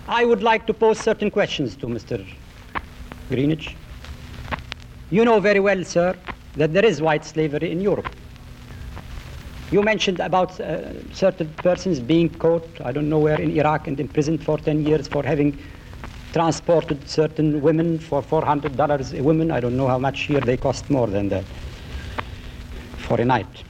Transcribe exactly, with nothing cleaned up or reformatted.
I would like to pose certain questions to Mister Greenidge. You know very well, sir, that there is white slavery in Europe. You mentioned about uh, certain persons being caught, I don't know where, in Iraq and imprisoned for ten years for having transported certain women for four hundred dollars a woman. I don't know how much here they cost more than that for a night.